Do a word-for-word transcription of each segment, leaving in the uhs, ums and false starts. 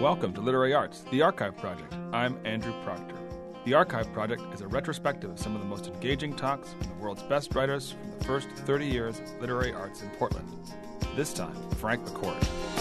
welcome to Literary Arts, the Archive Project. I'm Andrew Proctor. The Archive Project is a retrospective of some of the most engaging talks from the world's best writers from the first thirty years of literary arts in Portland. This time, Frank McCourt.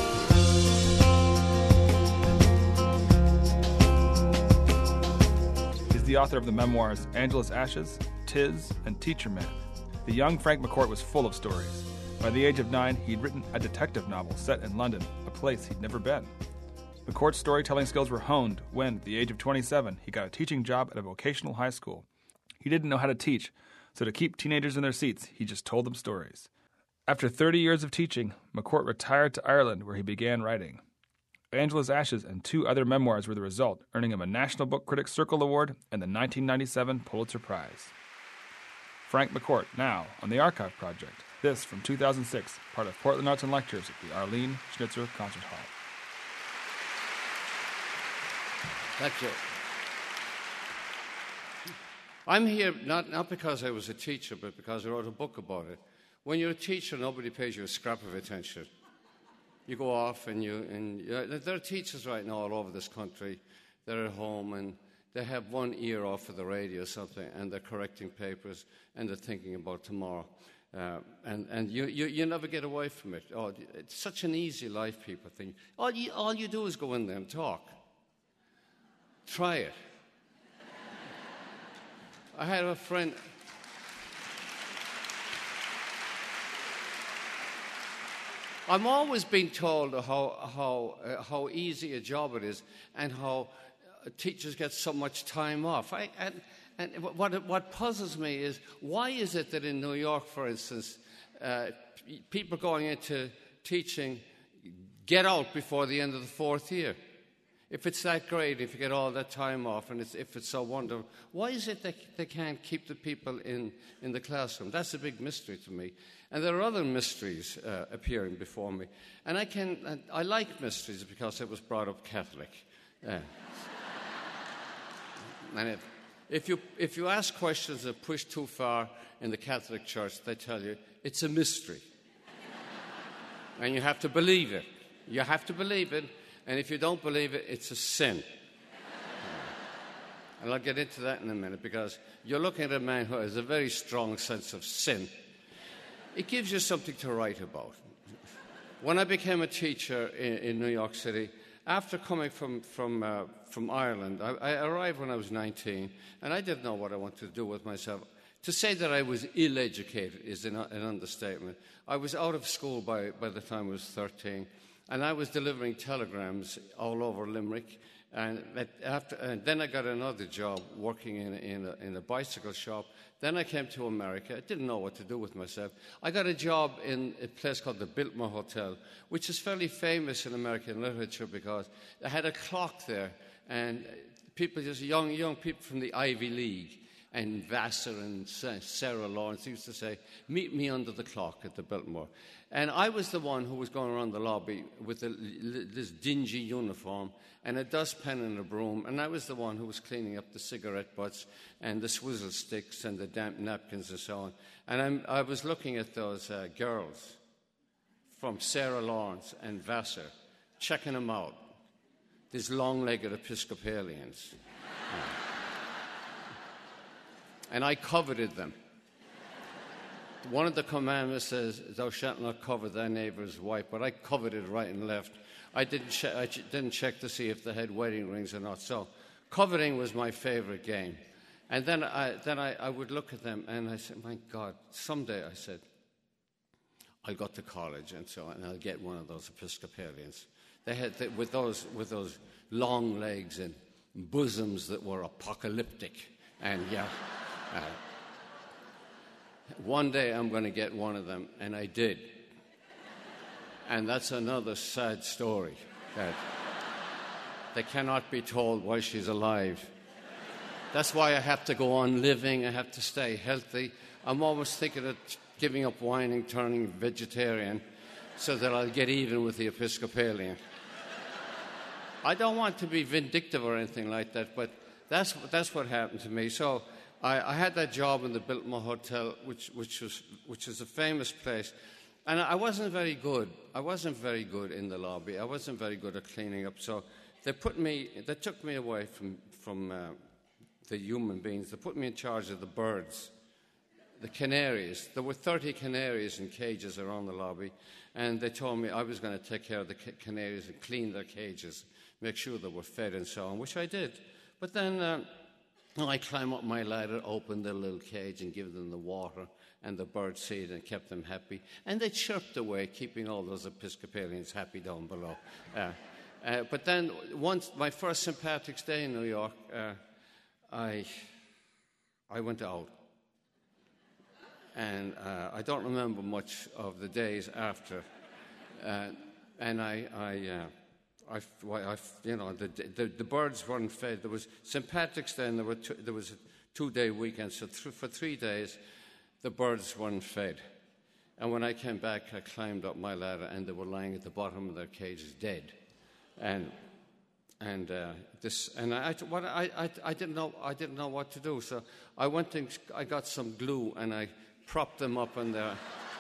He's the author of the memoirs Angela's Ashes, Tis, and Teacher Man. The young Frank McCourt was full of stories. By the age of nine, he'd written a detective novel set in London, a place he'd never been. McCourt's storytelling skills were honed when, at the age of twenty-seven, he got a teaching job at a vocational high school. He didn't know how to teach, so to keep teenagers in their seats, he just told them stories. After thirty years of teaching, McCourt retired to Ireland, where he began writing. Angela's Ashes and two other memoirs were the result, earning him a National Book Critics Circle Award and the nineteen ninety-seven Pulitzer Prize. Frank McCourt, now on the Archive Project. This from two thousand six, part of Portland Arts and Lectures at the Arlene Schnitzer Concert Hall. Thank you. I'm here not, not because I was a teacher, but because I wrote a book about it. When you're a teacher, nobody pays you a scrap of attention. You go off and you... and you, there are teachers right now all over this country. They're at home and they have one ear off of the radio or something, and they're correcting papers and they're thinking about tomorrow. Uh, and and you, you, you never get away from it. Oh, it's such an easy life, people think. All you, all you do is go in there and talk. Try it. I had a friend... I'm always being told how, how, uh, how easy a job it is and how uh, teachers get so much time off. I, and and what, what puzzles me is, why is it that in New York, for instance, uh, people going into teaching get out before the end of the fourth year? If it's that great, if you get all that time off, and it's, if it's so wonderful, why is it that they can't keep the people in, in the classroom? That's a big mystery to me. And there are other mysteries uh, appearing before me. And I can uh, I like mysteries because I was brought up Catholic. Uh, and if, if, you, if you ask questions that push too far in the Catholic Church, they tell you it's a mystery. And you have to believe it. You have to believe it. And if you don't believe it, it's a sin. And I'll get into that in a minute, because you're looking at a man who has a very strong sense of sin. It gives you something to write about. When I became a teacher in, in New York City, after coming from, from, uh, from Ireland, I, I arrived when I was nineteen, and I didn't know what I wanted to do with myself. To say that I was ill-educated is an, an understatement. I was out of school by, by the time I was thirteen. And I was delivering telegrams all over Limerick. And, after, and then I got another job working in, in, a, in a bicycle shop. Then I came to America. I didn't know what to do with myself. I got a job in a place called the Biltmore Hotel, which is fairly famous in American literature because they had a clock there. And people, just young, young people from the Ivy League, and Vassar and Sarah Lawrence used to say, meet me under the clock at the Biltmore. And I was the one who was going around the lobby with a, this dingy uniform and a dustpan and a broom, and I was the one who was cleaning up the cigarette butts and the swizzle sticks and the damp napkins and so on. And I'm, I was looking at those uh, girls from Sarah Lawrence and Vassar, checking them out, these long-legged Episcopalians. Yeah. And I coveted them. One of the commandments says, thou shalt not covet thy neighbor's wife, but I coveted right and left. I didn't, che- I ch- didn't check to see if they had wedding rings or not. So coveting was my favorite game. And then I, then I, I would look at them and I said, my God, someday, I said, I'll go to college and so on, and I'll get one of those Episcopalians. They had, they, with, those, with those long legs and bosoms that were apocalyptic. And yeah... Uh, one day I'm going to get one of them, and I did. And that's another sad story, that they cannot be told why she's alive. That's why I have to go on living, I have to stay healthy. I'm always thinking of giving up wine and turning vegetarian so that I'll get even with the Episcopalian. I don't want to be vindictive or anything like that, but that's, that's what happened to me. So I, I had that job in the Biltmore Hotel, which, which, was, which is a famous place. And I wasn't very good. I wasn't very good in the lobby. I wasn't very good at cleaning up. So they put me, they took me away from, from uh, the human beings. They put me in charge of the birds, the canaries. There were thirty canaries in cages around the lobby, and they told me I was going to take care of the ca- canaries and clean their cages, make sure they were fed and so on, which I did. But then uh, I climbed up my ladder, opened their little cage and give them the water and the bird seed and kept them happy. And they chirped away, keeping all those Episcopalians happy down below. Uh, uh, but then once, my first Saint Patrick's Day in New York, uh, I, I went out. And uh, I don't remember much of the days after. Uh, and I, I, uh, I, I, you know, the, the, the birds weren't fed. There was Saint Patrick's Day, and there, were two, there was a two-day weekend. So th- for three days, the birds weren't fed. And when I came back, I climbed up my ladder, and they were lying at the bottom of their cages, dead. And and uh, this, and I, what I, I, I didn't know, I didn't know what to do. So I went and I got some glue, and I propped them up on the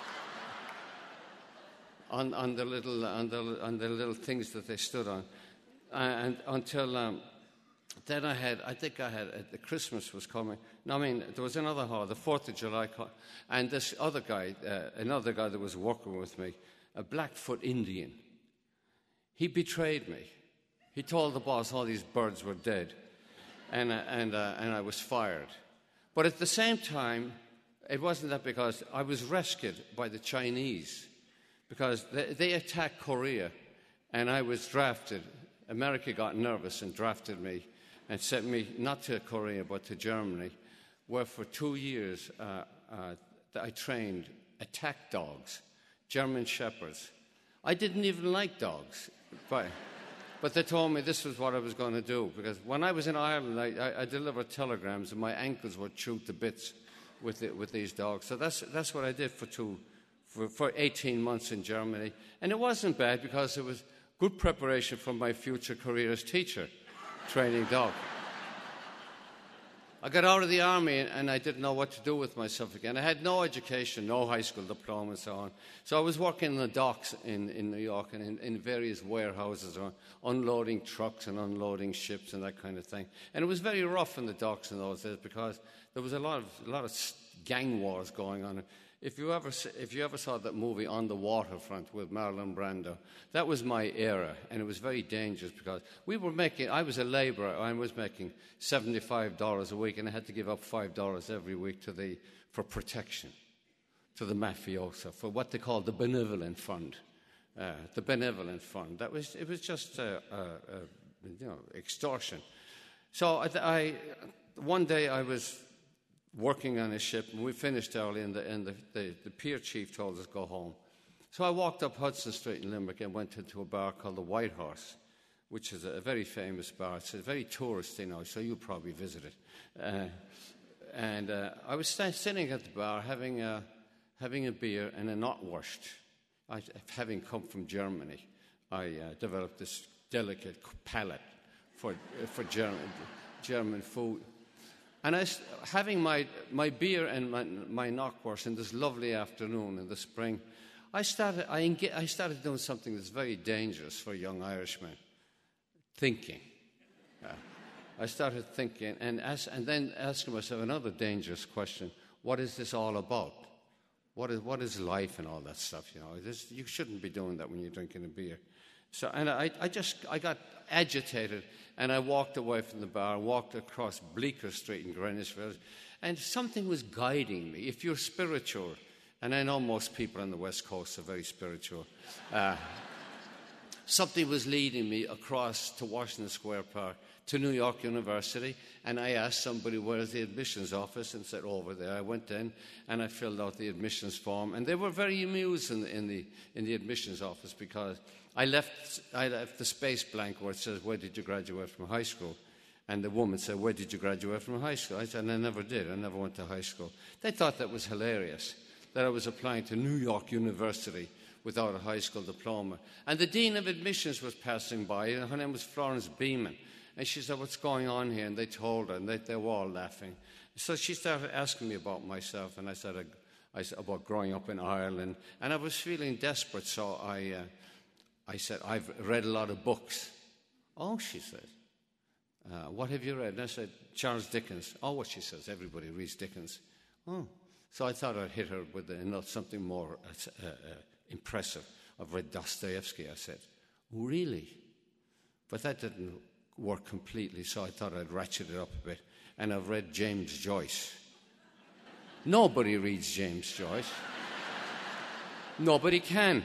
on, on the little on the on the little things that they stood on, uh, and until um, then I had I think I had uh, the Christmas was coming. No, I mean there was another holiday, the Fourth of July, and this other guy, uh, another guy that was working with me, a Blackfoot Indian. He betrayed me. He told the boss all these birds were dead, and uh, and uh, and I was fired. But at the same time, it wasn't that because I was rescued by the Chinese, because they, they attacked Korea, and I was drafted. America got nervous and drafted me and sent me not to Korea but to Germany, where for two years uh, uh, I trained attack dogs, German shepherds. I didn't even like dogs, but, but they told me this was what I was going to do, because when I was in Ireland, I, I, I delivered telegrams and my ankles were chewed to bits with the, with these dogs. So that's that's what I did for two for, for eighteen months in Germany, and it wasn't bad because it was good preparation for my future career as teacher, training dog. I got out of the army and I didn't know what to do with myself again. I had no education, no high school diploma and so on. So I was working in the docks in, in New York and in, in various warehouses, or unloading trucks and unloading ships and that kind of thing. And it was very rough in the docks in those days because there was a lot of a lot of gang wars going on. If you ever if you ever saw that movie On the Waterfront with Marlon Brando, that was my era, and it was very dangerous because we were making. I was a labourer. I was making seventy-five dollars a week, and I had to give up five dollars every week to the for protection, to the mafiosa, for what they called the benevolent fund, uh, the benevolent fund. That was it was just uh, uh, uh, you know extortion. So I, I one day I was working on a ship, and we finished early, and, the, and the, the, the pier chief told us to go home. So I walked up Hudson Street in Limerick and went into a bar called the White Horse, which is a, a very famous bar. It's a very touristy now, so you'll probably visit it. Uh, and uh, I was st- sitting at the bar having a, having a beer and a knotwurst. I, having come from Germany, I uh, developed this delicate palate for, uh, for German, German food. And I, having my, my beer and my, my knockwurst in this lovely afternoon in the spring, I started, I, enga- I started doing something that's very dangerous for a young Irishman, thinking. Uh, I started thinking and, ask, and then asking myself another dangerous question: what is this all about? What is, what is life and all that stuff? You know, this, you shouldn't be doing that when you're drinking a beer. So, and I, I just, I got agitated, and I walked away from the bar, walked across Bleecker Street in Greenwich Village, and something was guiding me. If you're spiritual, and I know most people on the West Coast are very spiritual, uh, something was leading me across to Washington Square Park, to New York University, and I asked somebody, where's the admissions office, and said, over there. I went in, and I filled out the admissions form, and they were very amused in the, in the, in the admissions office because I left, I left the space blank where it says, where did you graduate from high school? And the woman said, where did you graduate from high school? I said, I never did. I never went to high school. They thought that was hilarious, that I was applying to New York University without a high school diploma. And the dean of admissions was passing by, and her name was Florence Beeman. And she said, what's going on here? And they told her, and they, they were all laughing. So she started asking me about myself, and I said, I, I said about growing up in Ireland. And I was feeling desperate, so I... Uh, I said, I've read a lot of books "Oh," she said, uh, "what have you read?" And I said, "Charles Dickens." "Oh," what she says, "everybody reads Dickens." "Oh." So I thought I'd hit her with uh, not something more uh, uh, impressive. "I've read Dostoevsky," I said. "Really?" But that didn't work completely, so I thought I'd ratchet it up a bit. "And I've read James Joyce." Nobody reads James Joyce. Nobody can.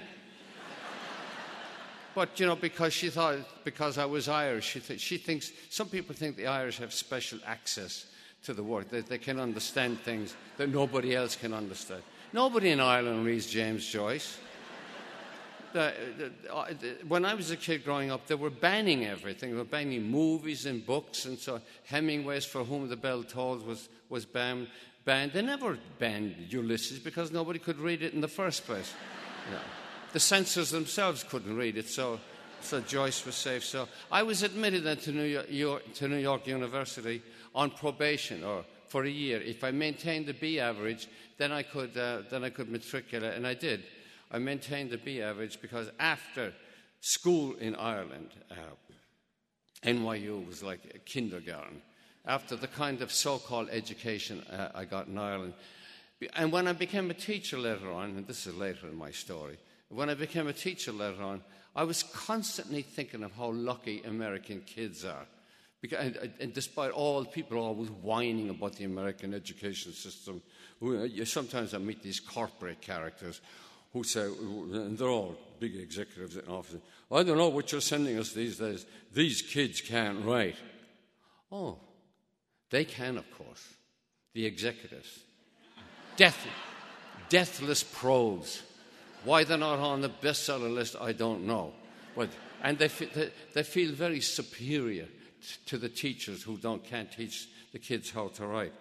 But, you know, because she thought, because I was Irish, she, th- she thinks, some people think the Irish have special access to the world, that they can understand things that nobody else can understand. Nobody in Ireland reads James Joyce. The, the, uh, the, when I was a kid growing up, they were banning everything. They were banning movies and books, and so Hemingway's For Whom the Bell Tolls was, was banned. banned. They never banned Ulysses because nobody could read it in the first place. You know. The censors themselves couldn't read it, so, so Joyce was safe. So I was admitted then to New York, to New York University on probation, or for a year. If I maintained the B average, then I could uh, then I could matriculate, and I did. I maintained the B average because after school in Ireland, uh, N Y U was like a kindergarten. After the kind of so-called education uh, I got in Ireland. And when I became a teacher later on, and this is later in my story, when I became a teacher later on, I was constantly thinking of how lucky American kids are. Because, and, and despite all, people are always whining about the American education system. Sometimes I meet these corporate characters who say, and they're all big executives in offices, "I don't know what you're sending us these days. These kids can't write." Oh, they can, of course. The executives. Death, deathless prose. Why they're not on the bestseller list, I don't know. But, and they, they, they feel very superior t- to the teachers who don't, can't teach the kids how to write.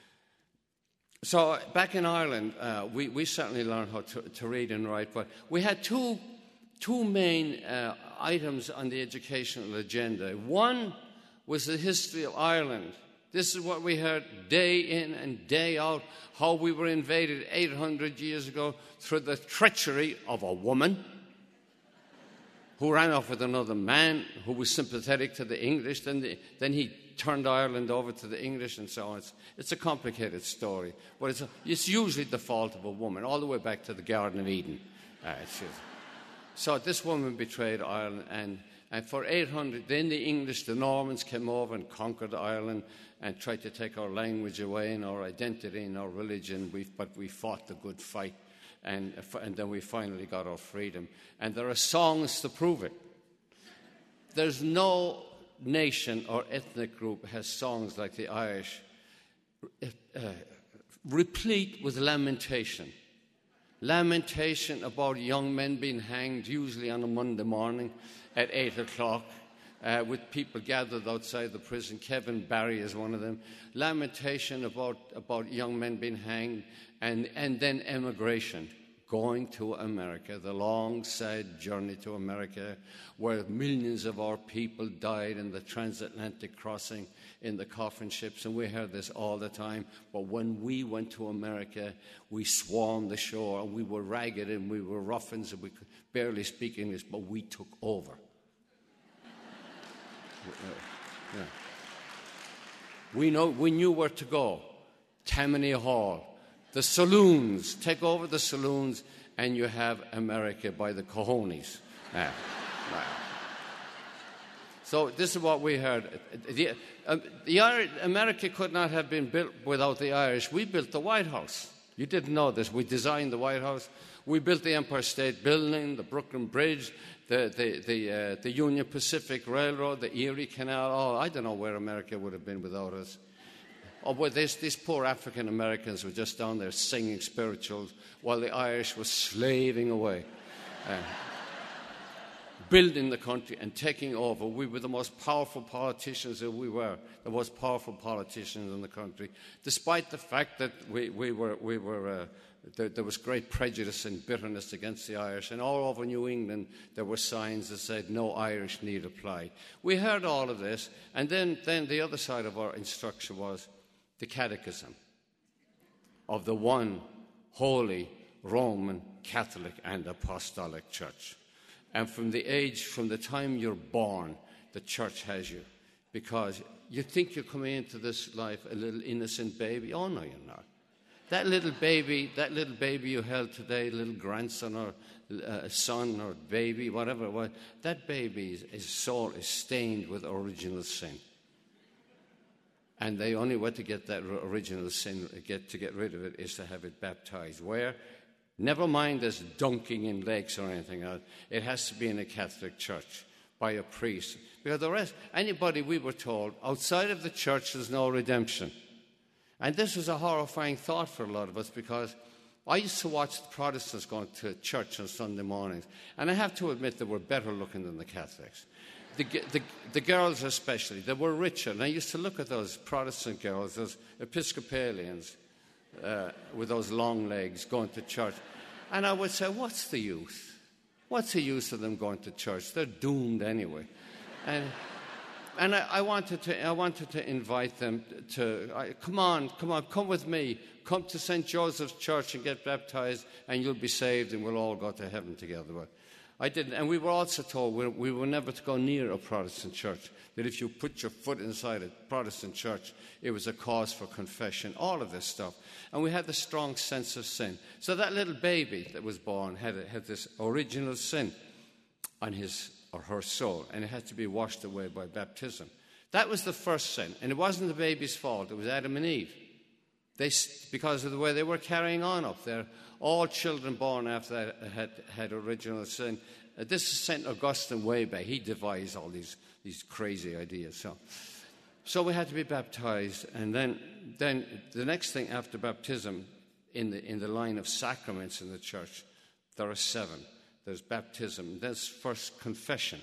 So back in Ireland, uh, we, we certainly learned how to, to read and write, but we had two, two main uh, items on the educational agenda. One was the history of Ireland. This is what we heard day in and day out, how we were invaded eight hundred years ago through the treachery of a woman who ran off with another man who was sympathetic to the English. Then, the, then he turned Ireland over to the English and so on. It's, it's a complicated story, but it's, a, it's usually the fault of a woman, all the way back to the Garden of Eden. Uh, it's just, so this woman betrayed Ireland, and, and for eight hundred, then the English, the Normans came over and conquered Ireland and tried to take our language away and our identity and our religion, we, but we fought the good fight, and, and then we finally got our freedom. And there are songs to prove it. There's no nation or ethnic group has songs like the Irish, uh, replete with lamentation. Lamentation about young men being hanged, usually on a Monday morning at eight o'clock. Uh, with people gathered outside the prison. Kevin Barry is one of them. Lamentation about, about young men being hanged, and, and then emigration, going to America, the long, sad journey to America, where millions of our people died in the transatlantic crossing in the coffin ships, and we heard this all the time. But when we went to America, we swarmed the shore, and we were ragged, and we were ruffians, and we could barely speak English, but we took over. Yeah. We know we knew where to go. Tammany Hall, the saloons. Take over the saloons, and you have America by the cojones. Yeah. Wow. So this is what we heard. The, uh, the Irish, America could not have been built without the Irish. We built the White House. You didn't know this. We designed the White House. We built the Empire State Building, the Brooklyn Bridge, the the the, uh, the Union Pacific Railroad, the Erie Canal. Oh, I don't know where America would have been without us. Oh, well, these, these poor African Americans were just down there singing spirituals while the Irish were slaving away, uh, building the country and taking over. We were the most powerful politicians that we were, the most powerful politicians in the country, despite the fact that we, we were we were. Uh, There, there was great prejudice and bitterness against the Irish, and all over New England there were signs that said no Irish need apply. We heard all of this, and then, then the other side of our instruction was the catechism of the one holy Roman Catholic and Apostolic Church. And from the age, from the time you're born, the church has you, because you think you're coming into this life a little innocent baby. Oh, no, you're not. That little baby, that little baby you held today, little grandson or uh, son or baby, whatever it was, that baby's his soul is stained with original sin. And the only way to get that original sin, get to get rid of it, is to have it baptized. Where? Never mind this dunking in lakes or anything else. It has to be in a Catholic church by a priest. Because the rest, anybody, we were told, outside of the church there's no redemption. And this was a horrifying thought for a lot of us, because I used to watch the Protestants going to church on Sunday mornings, and I have to admit they were better looking than the Catholics. The, the, the girls especially, they were richer. And I used to look at those Protestant girls, those Episcopalians, uh, with those long legs going to church. And I would say, what's the use? What's the use of them going to church? They're doomed anyway. And, and I, I, wanted to, I wanted to invite them to, I, come on, come on, come with me. Come to Saint Joseph's Church and get baptized, and you'll be saved, and we'll all go to heaven together. But I didn't, and we were also told we, we were never to go near a Protestant church, that if you put your foot inside a Protestant church, it was a cause for confession, all of this stuff. And we had the strong sense of sin. So that little baby that was born had, had this original sin on his or her soul, and it had to be washed away by baptism. That was the first sin, and it wasn't the baby's fault, it was Adam and Eve. They, because of the way they were carrying on up there, all children born after that had, had original sin. Uh, this is Saint Augustine way back. He devised all these, these crazy ideas. So, so we had to be baptized. And then, then the next thing after baptism, in the, in the line of sacraments in the church, there are seven. There's baptism. There's first confession.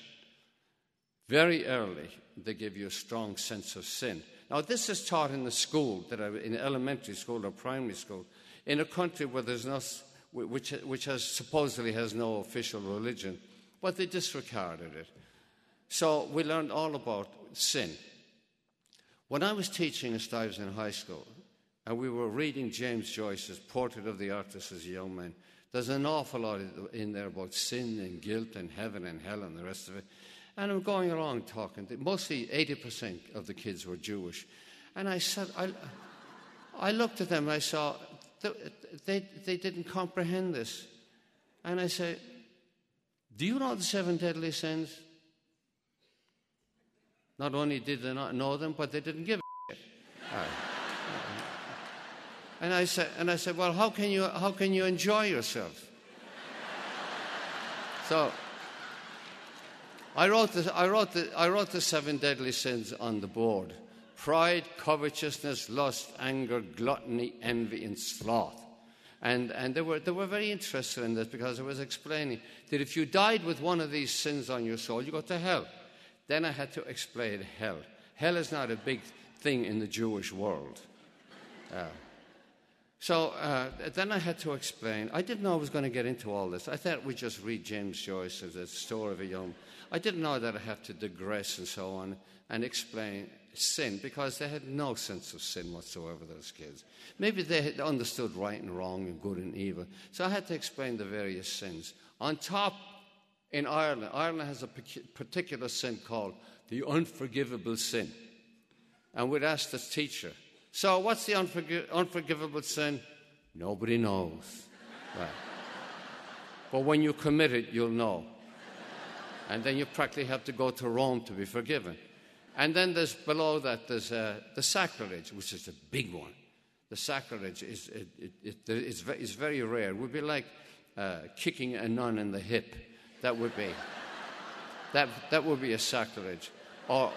Very early, they give you a strong sense of sin. Now, this is taught in the school, that I, in elementary school or primary school, in a country where there's no, which, which has supposedly has no official religion, but they disregarded it. So we learned all about sin. When I was teaching at Stuyvesant High School, and we were reading James Joyce's Portrait of the Artist as a Young Man, there's an awful lot in there about sin and guilt and heaven and hell and the rest of it. And I'm going along talking. Mostly eighty percent of the kids were Jewish. And I said, I, I looked at them and I saw they, they didn't comprehend this. And I said, do you know the seven deadly sins? Not only did they not know them, but they didn't give a shit. Right. And I said, and I said, well, how can you how can you enjoy yourself? So I wrote the I wrote the I wrote the seven deadly sins on the board: pride, covetousness, lust, anger, gluttony, envy, and sloth. And and they were they were very interested in this, because I was explaining that if you died with one of these sins on your soul, you go to hell. Then I had to explain hell. Hell is not a big thing in the Jewish world. Uh, So uh, then I had to explain. I didn't know I was going to get into all this. I thought we'd just read James Joyce as a story of a young. I didn't know that I had to digress and so on and explain sin, because they had no sense of sin whatsoever, those kids. Maybe they had understood right and wrong and good and evil. So I had to explain the various sins. On top, in Ireland, Ireland has a particular sin called the unforgivable sin. And we'd ask the teacher, so what's the unforg- unforgivable sin? Nobody knows. Right. But when you commit it, you'll know. And then you practically have to go to Rome to be forgiven. And then there's below that, there's uh, the sacrilege, which is a big one. The sacrilege is it, it, it, it's, very, it's very rare. It would be like uh, kicking a nun in the hip. That would be. That, that would be a sacrilege. Or...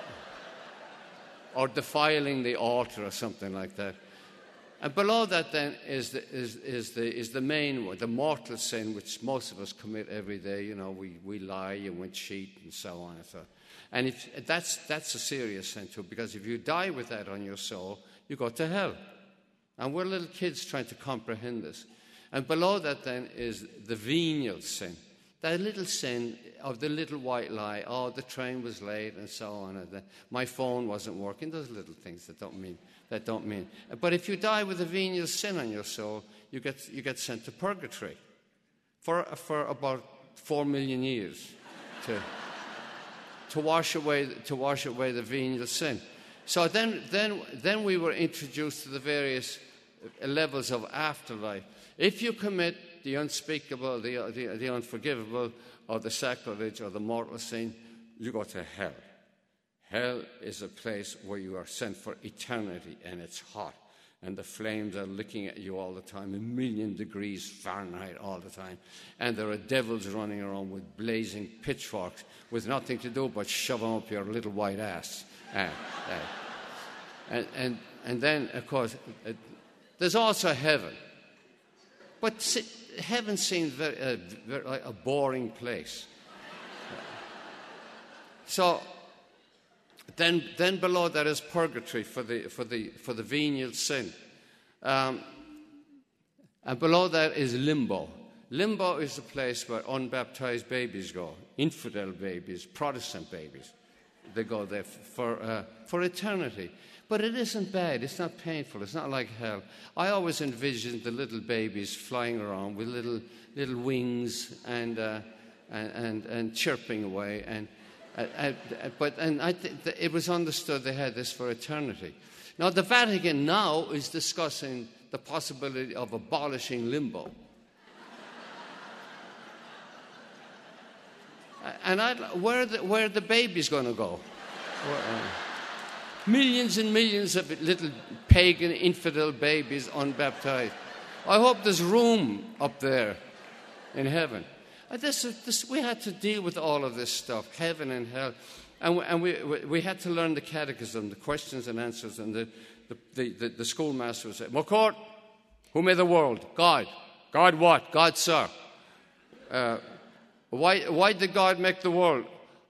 or defiling the altar or something like that. And below that then is the, is, is the, is the main one, the mortal sin, which most of us commit every day. You know, we, we lie and we cheat and so on and so on. And if, that's, that's a serious sin too, because if you die with that on your soul, you go to hell. And we're little kids trying to comprehend this. And below that then is the venial sin. That little sin of the little white lie, oh, the train was late and so on, and the, my phone wasn't working, those little things that don't mean, that don't mean. But if you die with a venial sin on your soul, you get, you get sent to purgatory for, for about four million years to, to wash away to wash away the venial sin. So then, then, then we were introduced to the various levels of afterlife. If you commit the unspeakable, the, the, the unforgivable, or the sacrilege, or the mortal sin, you go to hell. Hell is a place where you are sent for eternity, and it's hot. And the flames are licking at you all the time, a million degrees Fahrenheit all the time. And there are devils running around with blazing pitchforks with nothing to do but shove them up your little white ass. Uh, uh, and, and, and then, of course, uh, there's also heaven. But see, heaven seems very, uh, very, like a boring place. So then, then below that is purgatory for the for the for the venial sin, um, and below that is limbo. Limbo is the place where unbaptized babies go, infidel babies, Protestant babies. They go there for uh, for eternity. But it isn't bad. It's not painful. It's not like hell. I always envisioned the little babies flying around with little little wings and uh, and, and and chirping away. And uh, uh, but and I th- it was understood they had this for eternity. Now the Vatican now is discussing the possibility of abolishing limbo. And I, where the, where are the babies going to go? Where, uh, Millions and millions of little pagan, infidel babies unbaptized. I hope there's room up there in heaven. And this, this, we had to deal with all of this stuff, heaven and hell. And, we, and we, we had to learn the catechism, the questions and answers. And the, the, the, the, the schoolmaster would say, McCourt, who made the world? God. God what? God, sir. Uh, why, why did God make the world?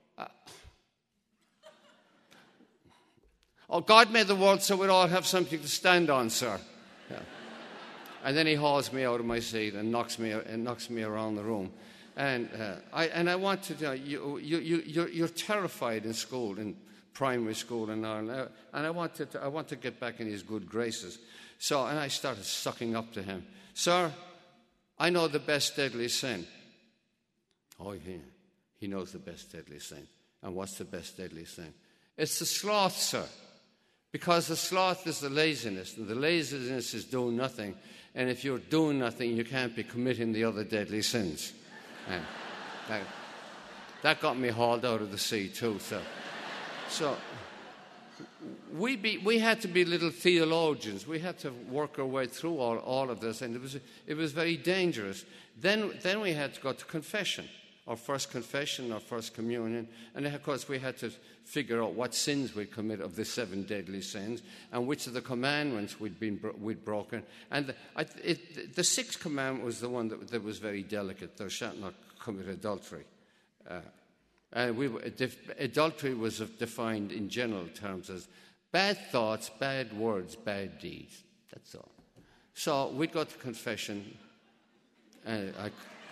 Oh, God made the world so we'd all have something to stand on, sir. Yeah. And then he hauls me out of my seat and knocks me and knocks me around the room. And uh, I and I want to, uh, you, you, you, you're, you're terrified in school, in primary school in Ireland. And I wanted to, I want to get back in his good graces. So, and I started sucking up to him. Sir, I know the best deadly sin. Oh, yeah. He knows the best deadly sin. And what's the best deadly sin? It's the sloth, sir. Because the sloth is the laziness, and the laziness is doing nothing. And if you're doing nothing, you can't be committing the other deadly sins. And that, that got me hauled out of the sea too. So, so we be, we had to be little theologians. We had to work our way through all, all of this, and it was it was very dangerous. Then then we had to go to confession. Our first confession, our first communion. And of course, we had to figure out what sins we'd commit of the seven deadly sins and which of the commandments we'd been we'd broken. And the, I, it, the sixth commandment was the one that, that was very delicate. Thou shalt not commit adultery. Uh, and we, adultery was defined in general terms as bad thoughts, bad words, bad deeds. That's all. So we'd go to confession. And I...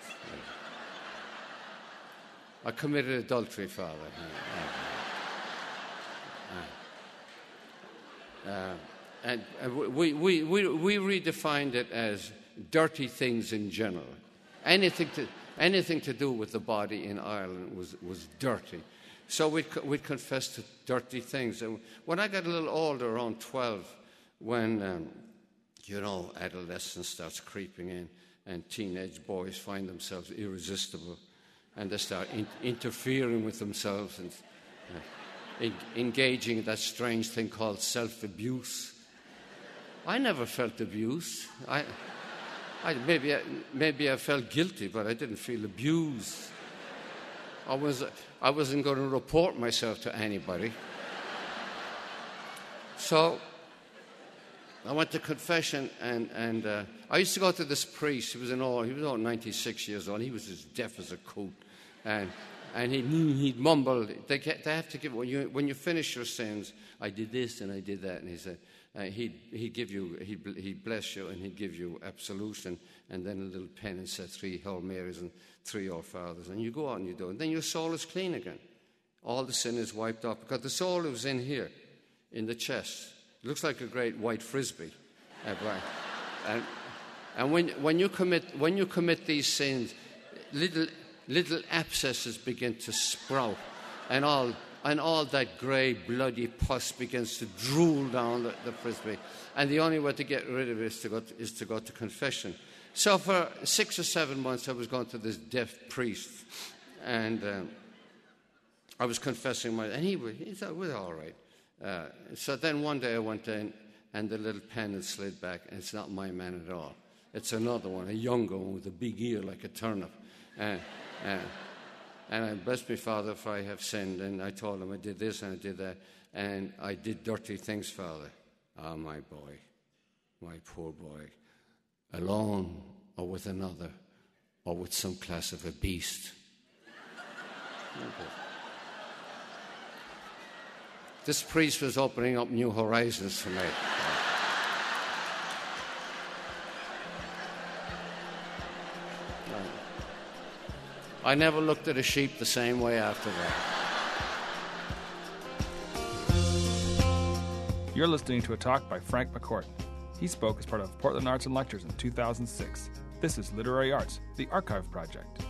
I committed adultery, Father. Uh, uh, and uh, we, we, we, we redefined it as dirty things in general. Anything to, anything to do with the body in Ireland was, was dirty. So we'd, we'd confess to dirty things. And when I got a little older, around twelve, when, um, you know, adolescence starts creeping in and teenage boys find themselves irresistible, and they start in, interfering with themselves and uh, en- engaging in that strange thing called self-abuse. I never felt abuse. I, I, maybe, I, maybe I felt guilty, but I didn't feel abused. I, was, I wasn't going to report myself to anybody. So I went to confession, and, and uh, I used to go to this priest. He was an old, he was all ninety-six years old. He was as deaf as a coot, and and he he'd mumble. They get, they have to give when you when you finish your sins. I did this and I did that, and he said uh, he'd he'd give you he'd he'd bless you and he'd give you absolution, and then a little pen and said three Hail Marys and three Our Fathers, and you go out and you do it. And then your soul is clean again. All the sin is wiped off because the soul was in here, in the chest. It looks like a great white frisbee. and and when, when, you commit, when you commit these sins, little, little abscesses begin to sprout. and all and all that grey, bloody pus begins to drool down the, the frisbee. And the only way to get rid of it is to go to, is to go to confession. So for six or seven months, I was going to this deaf priest, and um, I was confessing my, and he was, he was all right. Uh, so then one day I went in, and the little pen had slid back, and it's not my man at all. It's another one, a younger one with a big ear like a turnip. Uh, uh, and I blessed my Father, for I have sinned. And I told him I did this and I did that. And I did dirty things, Father. Ah, my boy, my poor boy. Alone or with another or with some class of a beast. Okay. This priest was opening up new horizons for me. I never looked at a sheep the same way after that. You're listening to a talk by Frank McCourt. He spoke as part of Portland Arts and Lectures in two thousand six. This is Literary Arts, the Archive Project.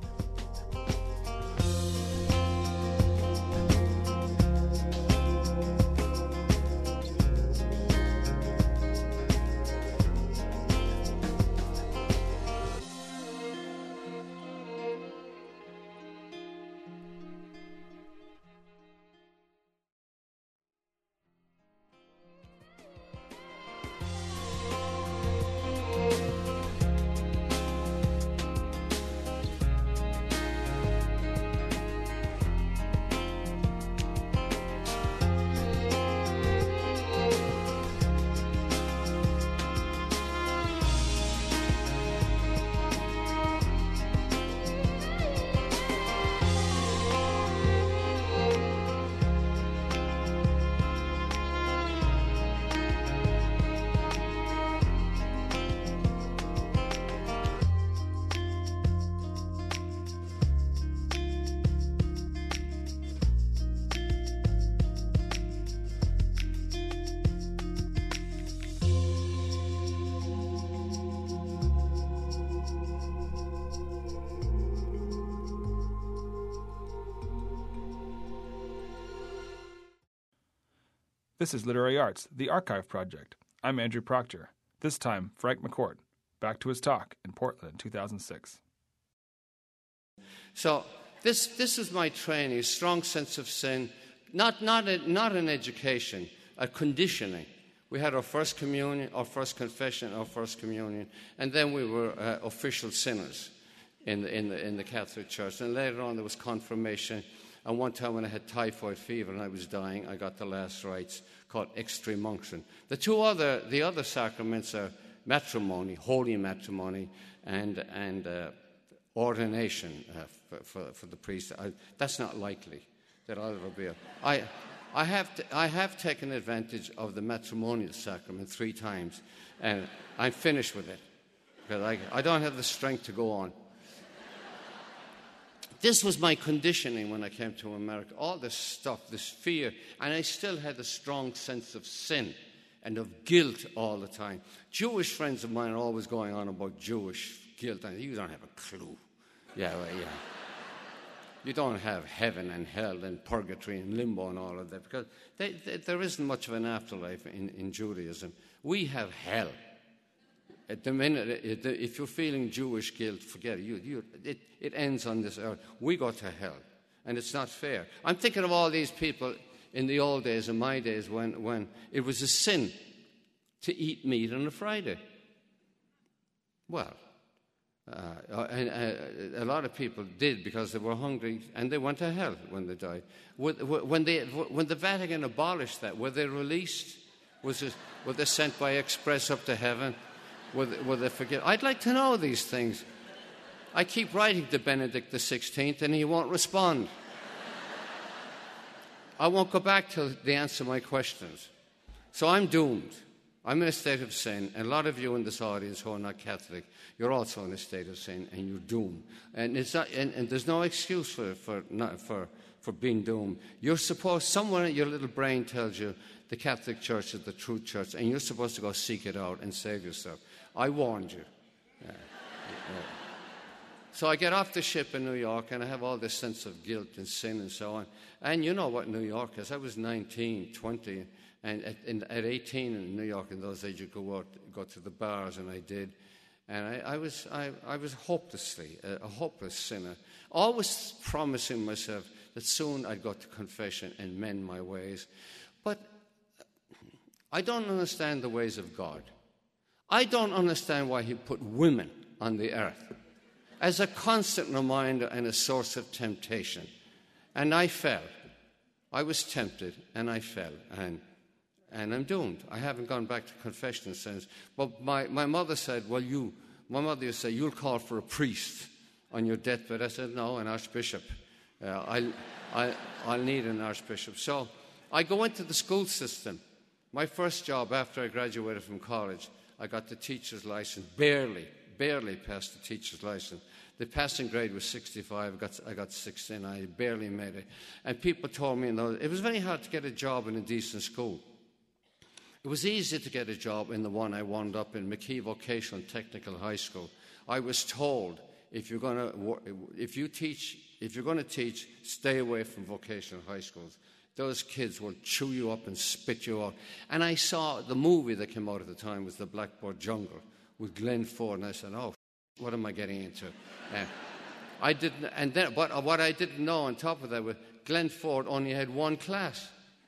This is Literary Arts, the Archive Project. I'm Andrew Proctor. This time, Frank McCourt. Back to his talk in Portland in two thousand six. So this this is my training, a strong sense of sin, not, not, a, not an education, a conditioning. We had our first communion, our first confession, our first communion, and then we were uh, official sinners in the, in, the, in the Catholic Church. And later on there was confirmation. And one time when I had typhoid fever and I was dying, I got the last rites called extreme unction. The two other, the other sacraments are matrimony, holy matrimony, and and uh, ordination uh, for, for for the priest. I, that's not likely that I'll ever be. A, I I have t- I have taken advantage of the matrimonial sacrament three times, and I'm finished with it because I I don't have the strength to go on. This was my conditioning when I came to America. All this stuff, this fear, and I still had a strong sense of sin and of guilt all the time. Jewish friends of mine are always going on about Jewish guilt, and you don't have a clue. Yeah, well, yeah. You don't have heaven and hell and purgatory and limbo and all of that, because they, they, there isn't much of an afterlife in, in Judaism. We have hell. At the minute, if you're feeling Jewish guilt, forget it. You, you, it. It ends on this earth. We go to hell, and it's not fair. I'm thinking of all these people in the old days, in my days, when, when it was a sin to eat meat on a Friday. Well, uh, and, uh, a lot of people did because they were hungry, and they went to hell when they died. When, they, when the Vatican abolished that, were they released? Was it, were they sent by express up to heaven? Will, will they forget? I'd like to know these things. I keep writing to Benedict the sixteenth, and he won't respond. I won't go back till they answer my questions. So I'm doomed. I'm in a state of sin, and a lot of you in this audience who are not Catholic, you're also in a state of sin, and you're doomed. And it's not, and, and there's no excuse for for not, for for being doomed. You're supposed, somewhere in your little brain tells you the Catholic Church is the true church, and you're supposed to go seek it out and save yourself. I warned you. Yeah. Yeah. So I get off the ship in New York, and I have all this sense of guilt and sin and so on. And you know what New York is. I was nineteen, twenty, and at, in, at eighteen in New York in those days, you go out, go to the bars, and I did. And I, I was I, I was hopelessly, a, a hopeless sinner, always promising myself that soon I'd go to confession and mend my ways. But I don't understand the ways of God. I don't understand why he put women on the earth as a constant reminder and a source of temptation. And I fell. I was tempted, and I fell. And, and I'm doomed. I haven't gone back to confession since. But my, my mother said, well, you, my mother used to say, you'll call for a priest on your deathbed. I said, no, an archbishop. Uh, I'll, I, I'll need an archbishop. So I go into the school system. My first job after I graduated from college, I got the teacher's license, barely, barely passed the teacher's license. The passing grade was sixty-five. I got, I got sixteen. I barely made it. And people told me, you know, it was very hard to get a job in a decent school. It was easy to get a job in the one I wound up in, McKee Vocational Technical High School. I was told, if you're going to, if you teach, if you're going to teach, stay away from vocational high schools. Those kids will chew you up and spit you out. And I saw the movie that came out at the time was The Blackboard Jungle with Glenn Ford, and I said, oh, what am I getting into? Uh, I didn't, and then, but what I didn't know on top of that was Glenn Ford only had one class.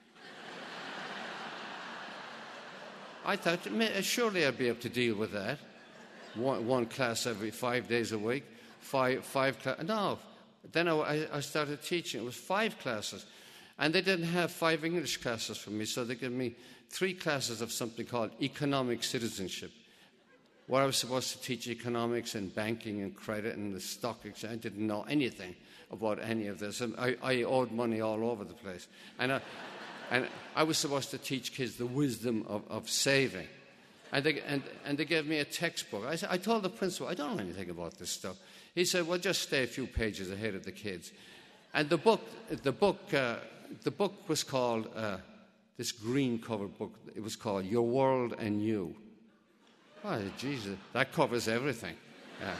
I thought, surely I'd be able to deal with that. One, one class every five days a week, five, five classes. No. Then I, I started teaching. It was five classes. And they didn't have five English classes for me, so they gave me three classes of something called economic citizenship, where I was supposed to teach economics and banking and credit and the stock exchange. I didn't know anything about any of this. And I, I owed money all over the place. And I, and I was supposed to teach kids the wisdom of, of saving. And they, and, and they gave me a textbook. I, said, I told the principal, I don't know anything about this stuff. He said, well, just stay a few pages ahead of the kids. And the book, the book, uh, the book was called, uh, this green-covered book, it was called Your World and You. Oh, Jesus, that covers everything. Yeah.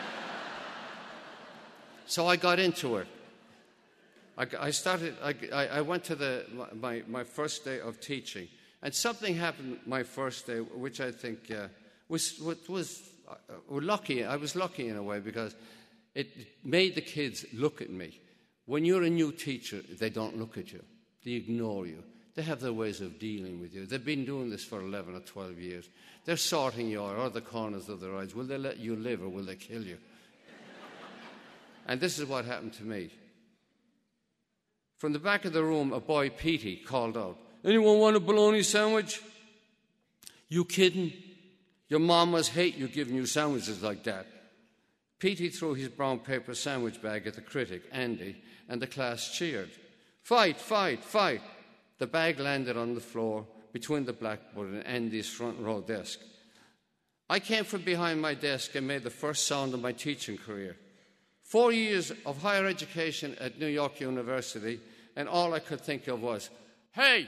So I got into it. I, I started, I, I went to the, my, my first day of teaching, and something happened my first day, which I think uh, was, was uh, lucky. I was lucky in a way because it made the kids look at me. When you're a new teacher, they don't look at you. They ignore you. They have their ways of dealing with you. They've been doing this for eleven or twelve years. They're sorting you out, or the corners of their eyes. Will they let you live or will they kill you? And this is what happened to me. From the back of the room, a boy, Petey, called out, anyone want a bologna sandwich? You kidding? Your mom must hate you giving you sandwiches like that. Petey threw his brown paper sandwich bag at the critic, Andy, and the class cheered. Fight, fight, fight. The bag landed on the floor between the blackboard and Andy's front row desk. I came from behind my desk and made the first sound of my teaching career. Four years of higher education at New York University, and all I could think of was, hey!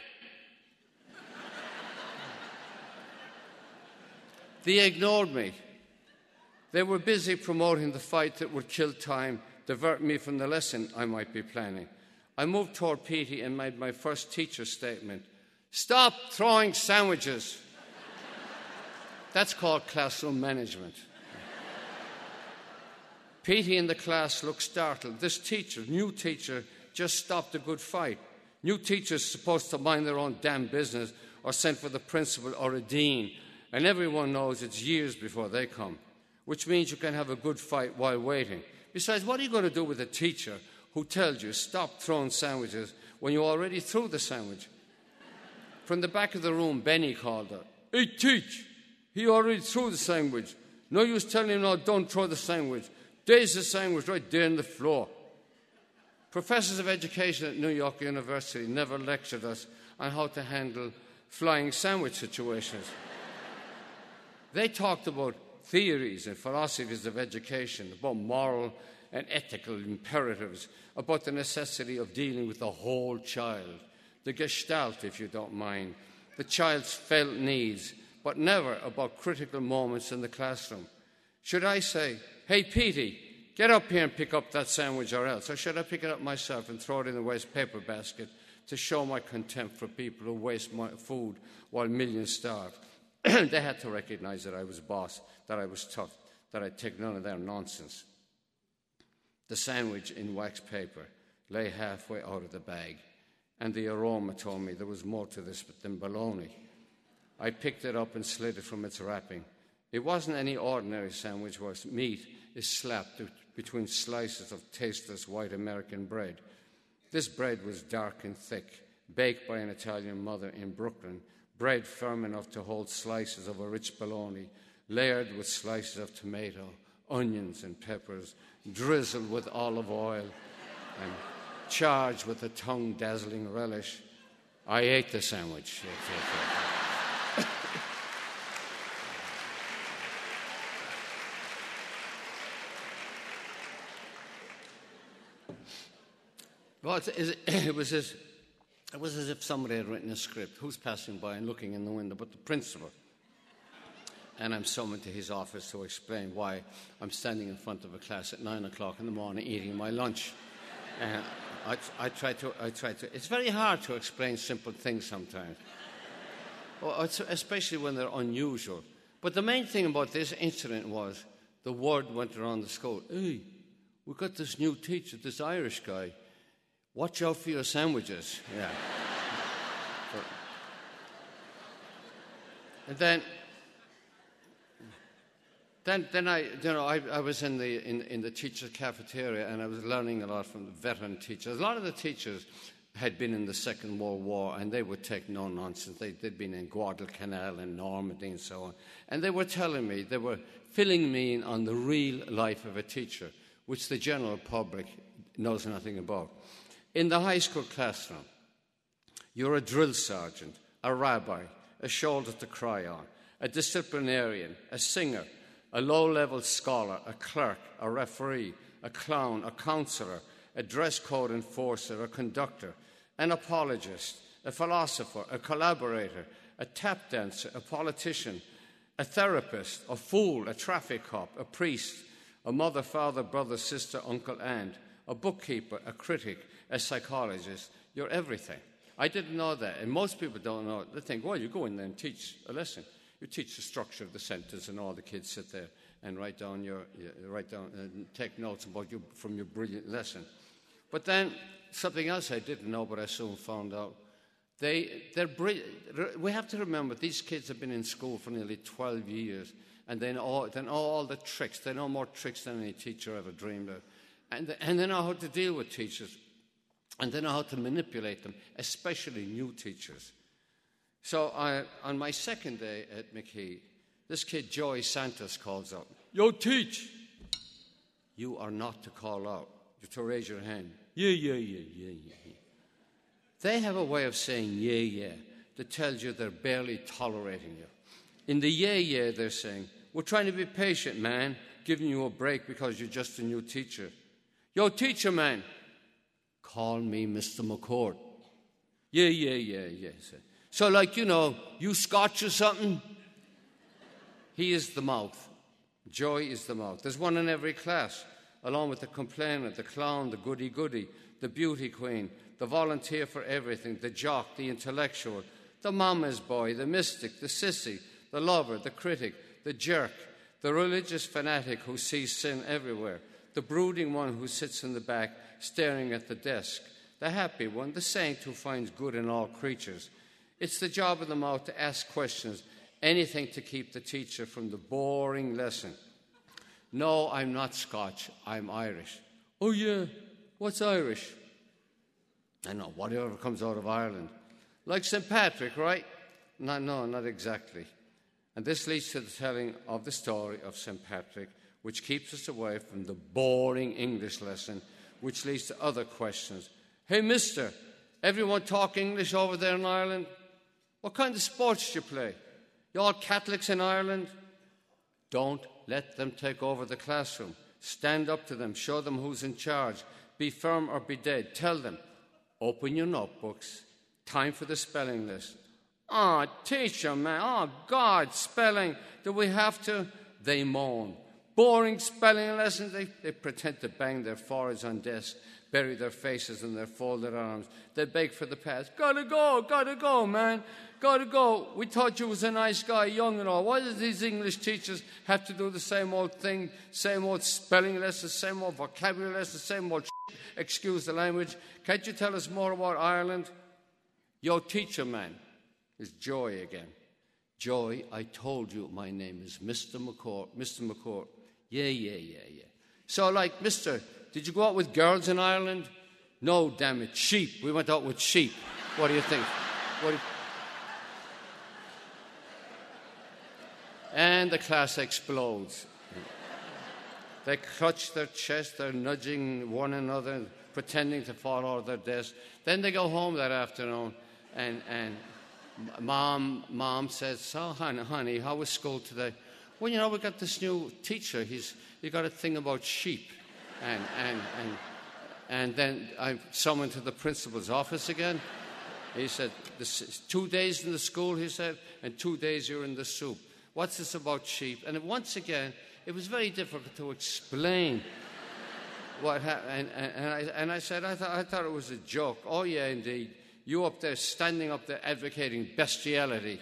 They ignored me. They were busy promoting the fight that would kill time, divert me from the lesson I might be planning. I moved toward Petey and made my first teacher statement. Stop throwing sandwiches. That's called classroom management. Petey in the class looked startled. This teacher, new teacher, just stopped a good fight. New teachers supposed to mind their own damn business or send for the principal or a dean. And everyone knows it's years before they come, which means you can have a good fight while waiting. Besides, what are you going to do with a teacher who tells you, stop throwing sandwiches when you already threw the sandwich? From the back of the room, Benny called out, hey, teach, he already threw the sandwich. No use telling him, no, don't throw the sandwich. There's the sandwich right there on the floor. Professors of education at New York University never lectured us on how to handle flying sandwich situations. They talked about theories and philosophies of education, about moral and ethical imperatives, about the necessity of dealing with the whole child, the gestalt, if you don't mind, the child's felt needs, but never about critical moments in the classroom. Should I say, hey, Petey, get up here and pick up that sandwich or else. Or should I pick it up myself and throw it in the waste paper basket to show my contempt for people who waste my food while millions starve? They had to recognize that I was boss, that I was tough, that I'd take none of their nonsense. The sandwich in wax paper lay halfway out of the bag, and the aroma told me there was more to this than bologna. I picked it up and slid it from its wrapping. It wasn't any ordinary sandwich where meat is slapped between slices of tasteless white American bread. This bread was dark and thick, baked by an Italian mother in Brooklyn, bread firm enough to hold slices of a rich bologna, layered with slices of tomato, onions and peppers, drizzled with olive oil, and charged with a tongue-dazzling relish. I ate the sandwich. Well, it was as it was as if somebody had written a script. Who's passing by and looking in the window? But the principal. And I'm summoned to his office to explain why I'm standing in front of a class at nine o'clock in the morning eating my lunch. And I, I try to. I try to. It's very hard to explain simple things sometimes, well, especially when they're unusual. But the main thing about this incident was the word went around the school. Hey, we got this new teacher, this Irish guy. Watch out for your sandwiches. Yeah. So, and then, then, then I, you know, I, I was in the in, in the teachers' cafeteria, and I was learning a lot from the veteran teachers. A lot of the teachers had been in the Second World War, and they would take no nonsense. They, they'd been in Guadalcanal and Normandy and so on, and they were telling me, they were filling me in on the real life of a teacher, which the general public knows nothing about. In the high school classroom, you're a drill sergeant, a rabbi, a shoulder to cry on, a disciplinarian, a singer, a low-level scholar, a clerk, a referee, a clown, a counselor, a dress code enforcer, a conductor, an apologist, a philosopher, a collaborator, a tap dancer, a politician, a therapist, a fool, a traffic cop, a priest, a mother, father, brother, sister, uncle, aunt, a bookkeeper, a critic, a psychologist. You're everything. I didn't know that, and most people don't know it. They think, well, you go in there and teach a lesson. You teach the structure of the sentence, and all the kids sit there and write down your, you write down, and take notes about you from your brilliant lesson. But then something else I didn't know, but I soon found out. They, they're brilliant. We have to remember these kids have been in school for nearly twelve years, and they know all, they know all the tricks. They know more tricks than any teacher ever dreamed of, and and they know how to deal with teachers. And they know how to manipulate them, especially new teachers. So I, on my second day at McKee, this kid, Joey Santos, calls out, "Yo, teach!" You are not to call out. You're to raise your hand. Yeah, yeah, yeah, yeah, yeah, yeah. They have a way of saying yeah, yeah, that tells you they're barely tolerating you. In the yeah, yeah, they're saying, "We're trying to be patient, man, giving you a break because you're just a new teacher." Yo, teacher, man. Call me Mister McCourt. Yeah, yeah, yeah, yeah. So, like, you know, you Scotch or something? He is the mouth. Joey is the mouth. There's one in every class, along with the complainer, the clown, the goody-goody, the beauty queen, the volunteer for everything, the jock, the intellectual, the mama's boy, the mystic, the sissy, the lover, the critic, the jerk, the religious fanatic who sees sin everywhere, the brooding one who sits in the back staring at the desk, the happy one, the saint who finds good in all creatures. It's the job of the mouth to ask questions, anything to keep the teacher from the boring lesson. No, I'm not Scotch, I'm Irish. Oh yeah, what's Irish? I know, whatever comes out of Ireland. Like Saint Patrick, right? No, no, not exactly. And this leads to the telling of the story of Saint Patrick, which keeps us away from the boring English lesson, which leads to other questions. Hey, mister, everyone talk English over there in Ireland? What kind of sports do you play? You all Catholics in Ireland? Don't let them take over the classroom. Stand up to them. Show them who's in charge. Be firm or be dead. Tell them, open your notebooks. Time for the spelling list. Oh, teacher, man. Oh, God, spelling. Do we have to? They moan. boring spelling lessons. They, they pretend to bang their foreheads on desks, bury their faces in their folded arms. They beg for the pass. Gotta go, gotta go, man. Gotta go. We thought you was a nice guy, young and all. Why do these English teachers have to do the same old thing, same old spelling lessons, same old vocabulary lessons, same old shit? Excuse the language. Can't you tell us more about Ireland? Your teacher, man, is Joy again. Joy, I told you my name is Mister McCourt. Mister McCourt. Yeah, yeah, yeah, yeah. So, like, Mister, did you go out with girls in Ireland? No, damn it, sheep. We went out with sheep. What do you think? What do you... And the class explodes. They clutch their chest, they're nudging one another, pretending to fall out of their desks. Then they go home that afternoon, and, and mom, mom says, so, honey, honey, how was school today? Well, you know, we got this new teacher. He's he got a thing about sheep. And, and, and, and then I summoned to the principal's office again. He said, this is two days in the school, he said, and two days you're in the soup. What's this about sheep? And once again, it was very difficult to explain what happened. And, and, and, I, and I said, I, th- I thought it was a joke. Oh, yeah, indeed. You up there, standing up there, advocating bestiality.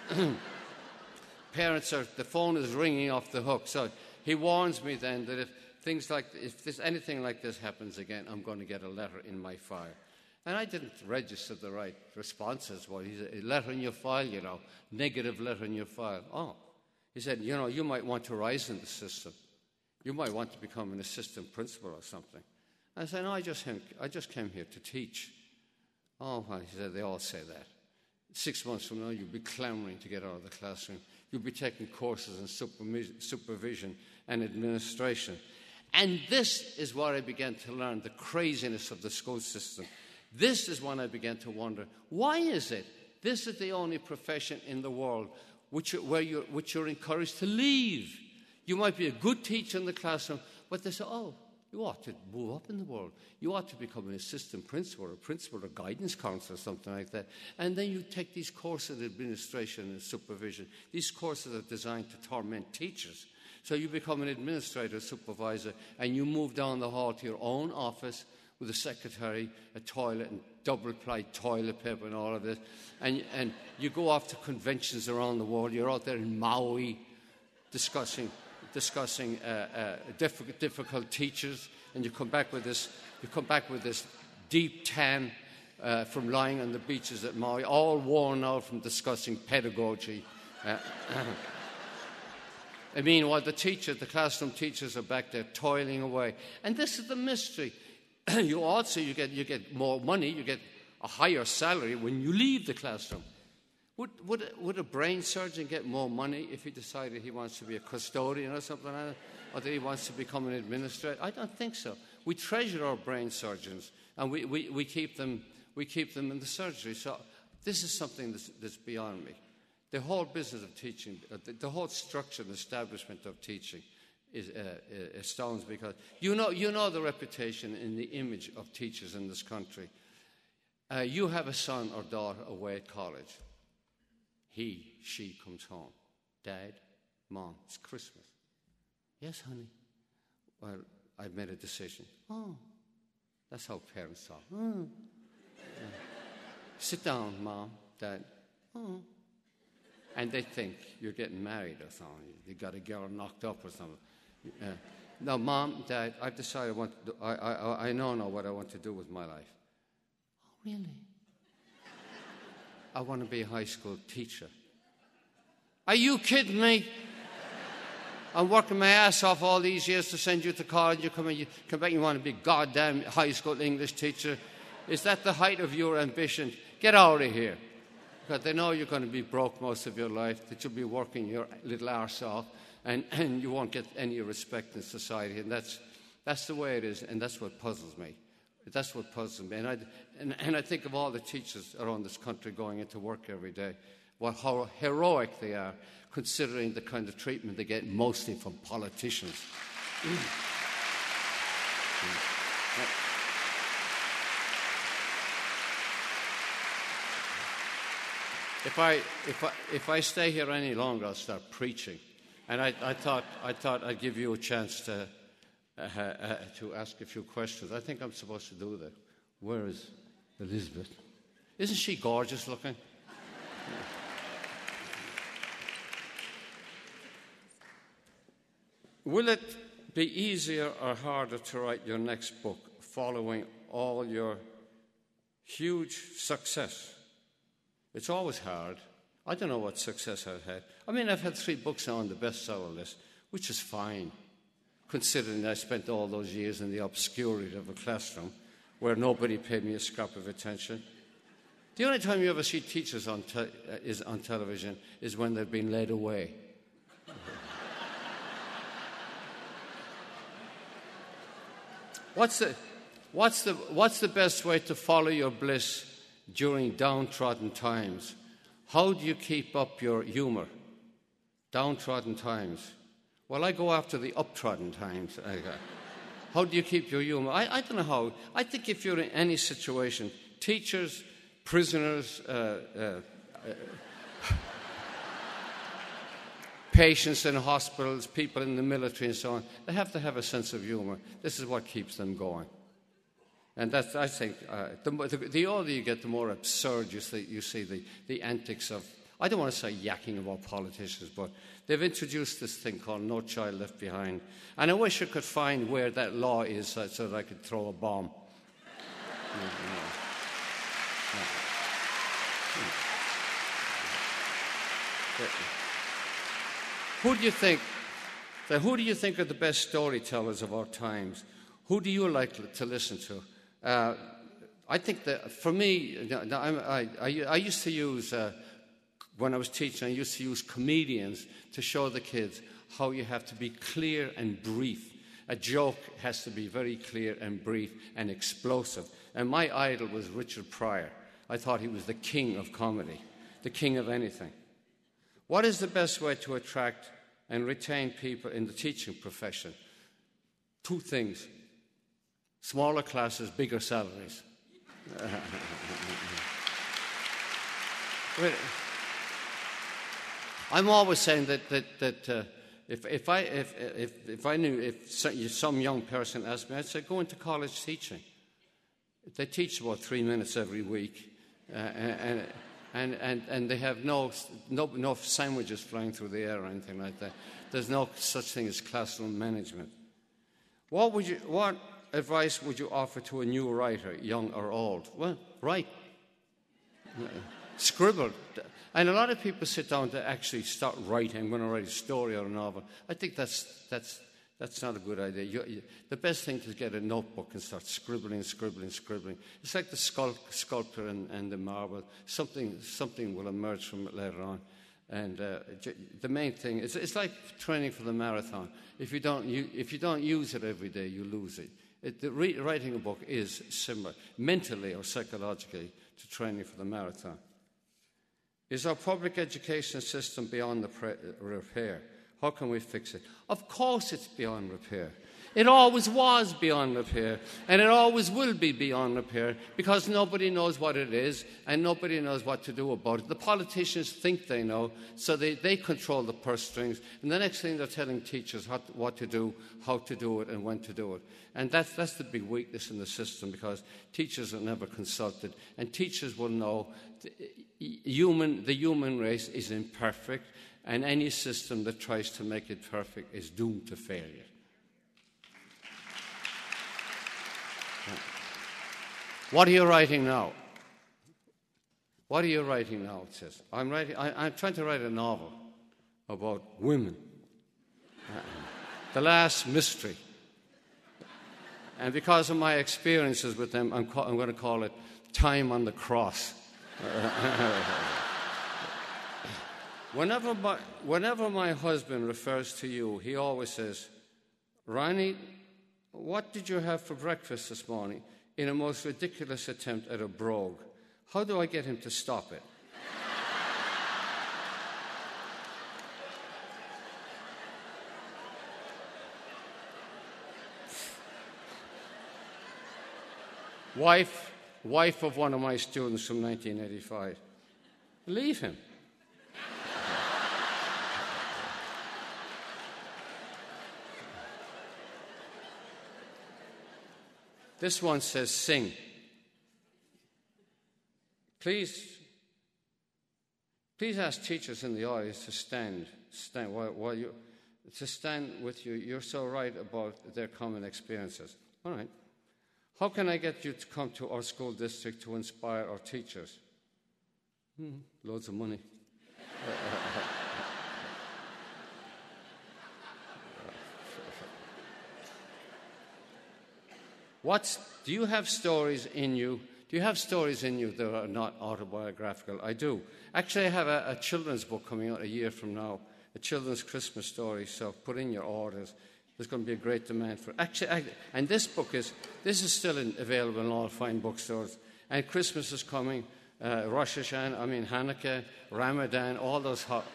Parents are, the phone is ringing off the hook. So he warns me then that if things like, if this, anything like this happens again, I'm going to get a letter in my file. And I didn't register the right responses. Well, he said, a letter in your file, you know, negative letter in your file. Oh. He said, you know, you might want to rise in the system. You might want to become an assistant principal or something. I said, no, I just, I just came here to teach. Oh, well, he said, they all say that. Six months from now, you'll be clamoring to get out of the classroom. You'll be taking courses in supervision and administration. And this is where I began to learn the craziness of the school system. This is when I began to wonder, why is it this is the only profession in the world which, where you're, which you're encouraged to leave? You might be a good teacher in the classroom, but they say, oh, you ought to move up in the world. You ought to become an assistant principal or a principal or guidance counselor or something like that. And then you take these courses in administration and supervision. These courses are designed to torment teachers. So you become an administrator, supervisor, and you move down the hall to your own office with a secretary, a toilet, and double-ply toilet paper and all of this. And, and you go off to conventions around the world. You're out there in Maui discussing discussing uh, uh, difficult, difficult teachers, and you come back with this, you come back with this deep tan uh, from lying on the beaches at Maui, all worn out from discussing pedagogy. Uh, I mean, while the teachers, the classroom teachers are back there toiling away. And this is the mystery. You also, you get, you get more money, you get a higher salary when you leave the classroom. Would, would, would a brain surgeon get more money if he decided he wants to be a custodian or something like that? Or that he wants to become an administrator? I don't think so. We treasure our brain surgeons, and we, we, we, keep, them, we keep them in the surgery. So this is something that's, that's beyond me. The whole business of teaching, uh, the, the whole structure and establishment of teaching is, uh, astounds because you know, you know the reputation and the image of teachers in this country. Uh, you have a son or daughter away at college. He, she comes home. Dad, Mom, it's Christmas. Yes, honey. Well, I've made a decision. Oh, that's how parents talk. Oh. Yeah. Sit down, Mom, Dad. Oh. And they think you're getting married or something. You got a girl knocked up or something. Uh, no, Mom, Dad, I've decided I want to do, I, I, I know now what I want to do with my life. Oh, really? I want to be a high school teacher. Are you kidding me? I'm working my ass off all these years to send you to college. You come, in, you come back and you want to be a goddamn high school English teacher. Is that the height of your ambition? Get out of here. Because they know you're going to be broke most of your life, that you'll be working your little arse off, and, and you won't get any respect in society. And that's, that's the way it is, and that's what puzzles me. That's what puzzles me. And I, and, and I think of all the teachers around this country going into work every day, what, how heroic they are, considering the kind of treatment they get mostly from politicians. Mm. Mm. If I, if, I, if I stay here any longer, I'll start preaching. And I, I thought I thought I'd give you a chance to uh, uh, to ask a few questions. I think I'm supposed to do that. Where is Elizabeth? Isn't she gorgeous looking? Will it be easier or harder to write your next book following all your huge success? It's always hard. I don't know what success I've had. I mean, I've had three books now on the bestseller list, which is fine, considering I spent all those years in the obscurity of a classroom where nobody paid me a scrap of attention. The only time you ever see teachers on, te- uh, is on television is when they've been led away. What's the, what's, the, what's the best way to follow your bliss during downtrodden times? How do you keep up your humour? Downtrodden times. Well, I go after the uptrodden times. How do you keep your humour? I, I don't know how. I think if you're in any situation, teachers, prisoners, uh, uh, uh, patients in hospitals, people in the military and so on, they have to have a sense of humour. This is what keeps them going. And that's, I think, uh, the, the, the older you get, the more absurd you see, you see the, the antics of, I don't want to say yakking about politicians, but they've introduced this thing called No Child Left Behind. And I wish I could find where that law is so, so that I could throw a bomb. Who do you think, so who do you think are the best storytellers of our times? Who do you like to listen to? Uh, I think that for me, I, I, I used to use, uh, when I was teaching, I used to use comedians to show the kids how you have to be clear and brief. A joke has to be very clear and brief and explosive. And my idol was Richard Pryor. I thought he was the king of comedy, the king of anything. What is the best way to attract and retain people in the teaching profession? Two things. Smaller classes, bigger salaries. I'm always saying that that, that uh, if, if I if, if if I knew if some young person asked me, I'd say go into college teaching. They teach about three minutes every week, uh, and, and and and they have no no no sandwiches flying through the air or anything like that. There's no such thing as classroom management. What would you what advice would you offer to a new writer, young or old? Well, write. Scribble. And a lot of people sit down to actually start writing. I'm going to write a story or a novel. I think that's that's that's not a good idea. You, you, the best thing is get a notebook and start scribbling, scribbling, scribbling. It's like the sculpt, sculptor and, and the marble. Something something will emerge from it later on. And uh, the main thing is it's like training for the marathon. If you don't you, if you don't use it every day, you lose it. it the re- writing a book is similar, mentally or psychologically, to training for the marathon. Is our public education system beyond the pre- repair? How can we fix it? Of course it's beyond repair. It always was beyond repair, and it always will be beyond repair because nobody knows what it is and nobody knows what to do about it. The politicians think they know, so they, they control the purse strings, and the next thing they're telling teachers how to, what to do, how to do it, and when to do it. And that's, that's the big weakness in the system because teachers are never consulted, and teachers will know the human, the human race is imperfect, and any system that tries to make it perfect is doomed to failure. What are you writing now? What are you writing now? It says. I'm writing. I, I'm trying to write a novel about women. Uh, the last mystery. And because of my experiences with them, I'm, ca- I'm going to call it Time on the Cross. whenever, my, whenever my husband refers to you, he always says, Ronnie, what did you have for breakfast this morning? In a most ridiculous attempt at a brogue. How do I get him to stop it? wife, wife of one of my students from nineteen eighty-five. Leave him. This one says sing. Please, please ask teachers in the audience to stand, stand while, while you, to stand with you. You're so right about their common experiences. All right. How can I get you to come to our school district to inspire our teachers? Hmm, loads of money. What's, do you have stories in you? Do you have stories in you that are not autobiographical? I do. Actually, I have a, a children's book coming out a year from now, a children's Christmas story, so put in your orders. There's going to be a great demand for it. Actually, I, and this book is, this is still in, available in all fine bookstores. And Christmas is coming, uh, Rosh Hashanah, I mean Hanukkah, Ramadan, all those hot...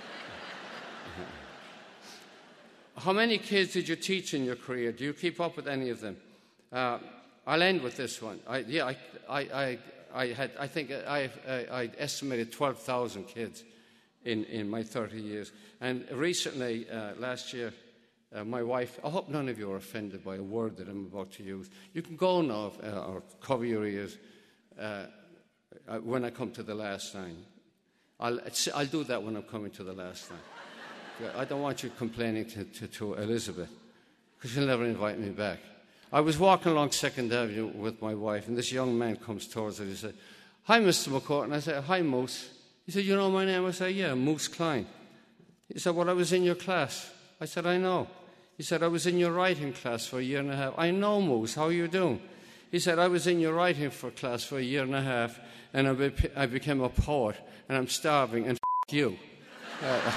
How many kids did you teach in your career? Do you keep up with any of them? Uh, I'll end with this one. I, yeah, I, I, I, I had. I think I, I, I estimated twelve thousand kids in, in my thirty years. And recently, uh, last year, uh, my wife. I hope none of you are offended by a word that I'm about to use. You can go now uh, or cover your ears uh, when I come to the last line. I'll, I'll do that when I'm coming to the last line. I don't want you complaining to, to, to Elizabeth, because she'll never invite me back. I was walking along Second Avenue with my wife, and this young man comes towards us. He said, "Hi, Mister McCourt." And I said, "Hi, Moose." He said, "You know my name?" I said, "Yeah, Moose Klein." He said, "Well, I was in your class." I said, "I know." He said, "I was in your writing class for a year and a half." "I know, Moose. How are you doing?" He said, "I was in your writing for class for a year and a half, and I, be- I became a poet, and I'm starving, and f*** you." Uh,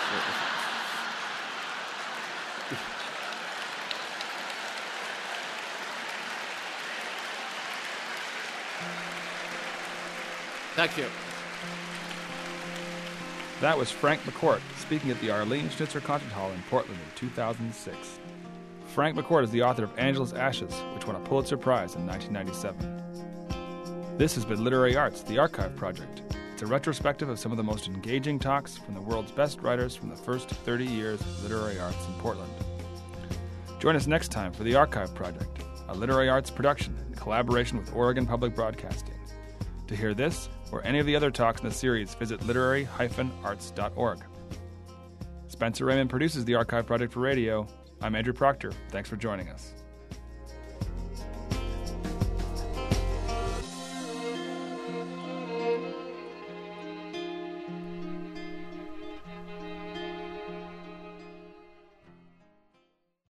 Thank you. That was Frank McCourt speaking at the Arlene Schnitzer Concert Hall in Portland in two thousand six. Frank McCourt is the author of Angela's Ashes, which won a Pulitzer Prize in nineteen ninety-seven. This has been Literary Arts, the Archive Project. It's a retrospective of some of the most engaging talks from the world's best writers from the first thirty years of literary arts in Portland. Join us next time for the Archive Project, a literary arts production in collaboration with Oregon Public Broadcasting. To hear this or any of the other talks in the series, visit literary dash arts dot org. Spencer Raymond produces the Archive Project for radio. I'm Andrew Proctor. Thanks for joining us.